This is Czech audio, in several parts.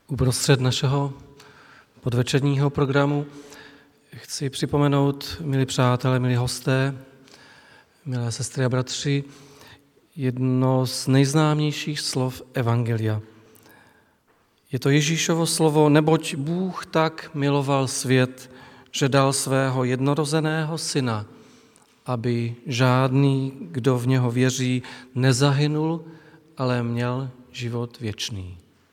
Uprostřed našeho podvečerního programu chci připomenout, milí přátelé, milí hosté, milé sestry a bratři, jedno z nejznámějších slov Evangelia. Je to Ježíšovo slovo, neboť Bůh tak miloval svět, že dal svého jednorozeného syna, aby žádný, kdo v něho věří, nezahynul, ale měl život věčný.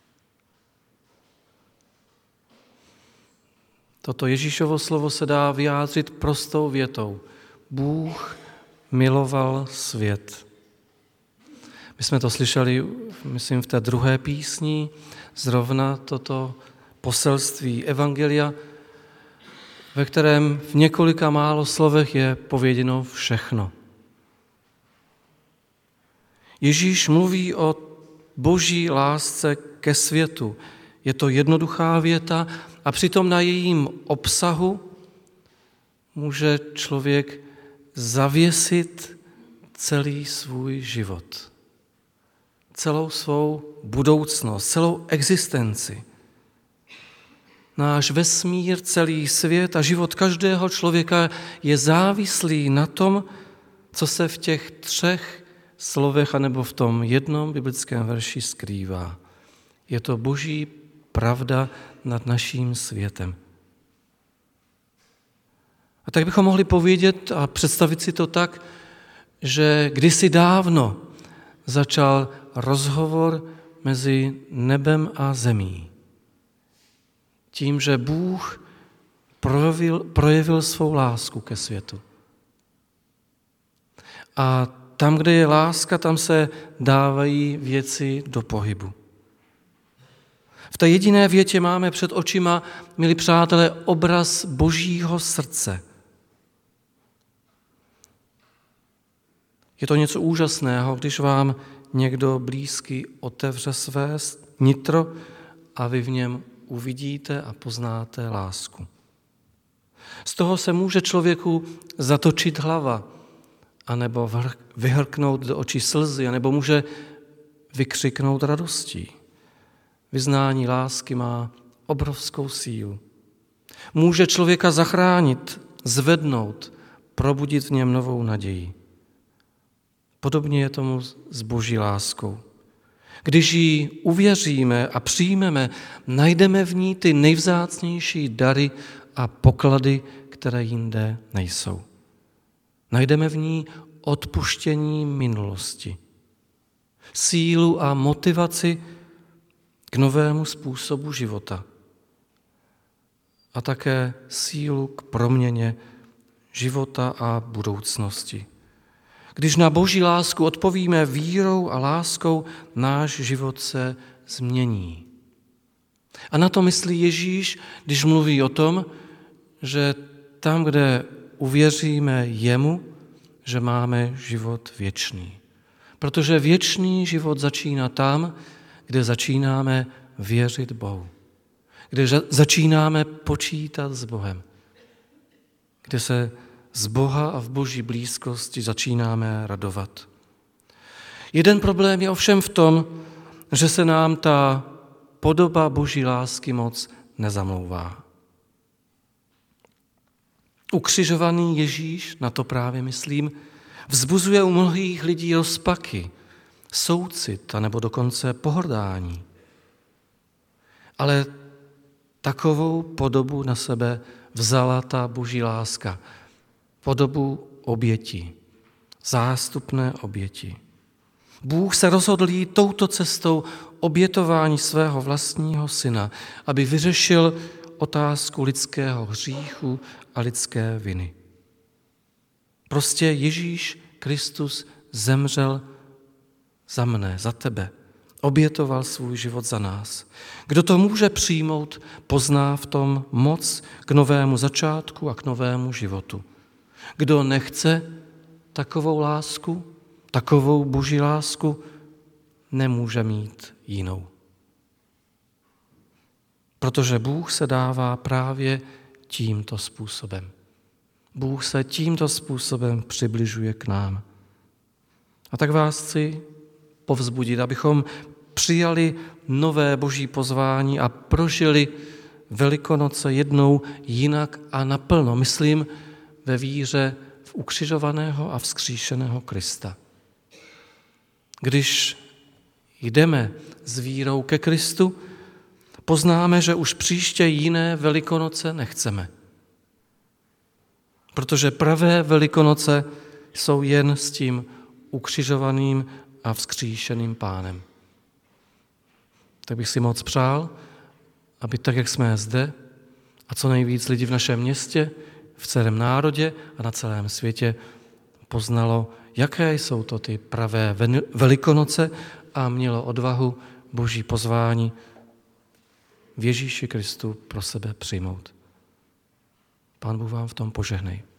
Toto Ježíšovo slovo se dá vyjádřit prostou větou. Bůh miloval svět. My jsme to slyšeli, myslím, v té druhé písni, zrovna toto poselství Evangelia, ve kterém v několika málo slovech je pověděno všechno. Ježíš mluví o boží lásce ke světu. Je to jednoduchá věta a přitom na jejím obsahu může člověk zavěsit celý svůj život, celou svou budoucnost, celou existenci. Náš vesmír, celý svět a život každého člověka je závislý na tom, co se v těch 3 slovech anebo v tom jednom biblickém verši skrývá. Je to boží pravda nad naším světem. A tak bychom mohli povědět a představit si to tak, že kdysi dávno začal rozhovor mezi nebem a zemí. Tím, že Bůh projevil svou lásku ke světu. A tam, kde je láska, tam se dávají věci do pohybu. V té jediné větě máme před očima, milí přátelé, obraz božího srdce. Je to něco úžasného, když vám někdo blízký otevře své nitro a vy v něm uvidíte a poznáte lásku. Z toho se může člověku zatočit hlava, anebo vyhrknout do očí slzy, anebo může vykřiknout radostí. Vyznání lásky má obrovskou sílu. Může člověka zachránit, zvednout, probudit v něm novou naději. Podobně je tomu s boží láskou. Když ji uvěříme a přijmeme, najdeme v ní ty nejvzácnější dary a poklady, které jinde nejsou. Najdeme v ní odpuštění minulosti, sílu a motivaci k novému způsobu života a také sílu k proměně života a budoucnosti. Když na boží lásku odpovíme vírou a láskou, náš život se změní. A na to myslí Ježíš, když mluví o tom, že tam, kde uvěříme jemu, že máme život věčný. Protože věčný život začíná tam, kde začínáme věřit Bohu. Kde začínáme počítat s Bohem. Kde se z Boha a v boží blízkosti začínáme radovat. Jeden problém je ovšem v tom, že se nám ta podoba boží lásky moc nezamlouvá. Ukřižovaný Ježíš, na to právě myslím, vzbuzuje u mnohých lidí rozpaky, soucit anebo dokonce pohrdání. Ale takovou podobu na sebe vzala ta boží láska. Podobu oběti, zástupné oběti. Bůh se rozhodl jít touto cestou obětování svého vlastního syna, aby vyřešil otázku lidského hříchu a lidské viny. Prostě Ježíš Kristus zemřel za mne, za tebe. Obětoval svůj život za nás. Kdo to může přijmout, pozná v tom moc k novému začátku a k novému životu. Kdo nechce takovou lásku, takovou boží lásku, nemůže mít jinou. Protože Bůh se dává právě tímto způsobem. Bůh se tímto způsobem přibližuje k nám. A tak vás chci povzbudit, abychom přijali nové boží pozvání a prožili Velikonoce jednou jinak a naplno. Myslím ve víře v ukřižovaného a vzkříšeného Krista. Když jdeme s vírou ke Kristu, poznáme, že už příště jiné Velikonoce nechceme. Protože pravé Velikonoce jsou jen s tím ukřižovaným a vzkříšeným Pánem. Tak bych si moc přál, aby tak, jak jsme zde a co nejvíc lidí v našem městě, v celém národě a na celém světě poznalo, jaké jsou to ty pravé Velikonoce a mělo odvahu boží pozvání v Ježíši Kristu pro sebe přijmout. Pán Bůh vám v tom požehnej.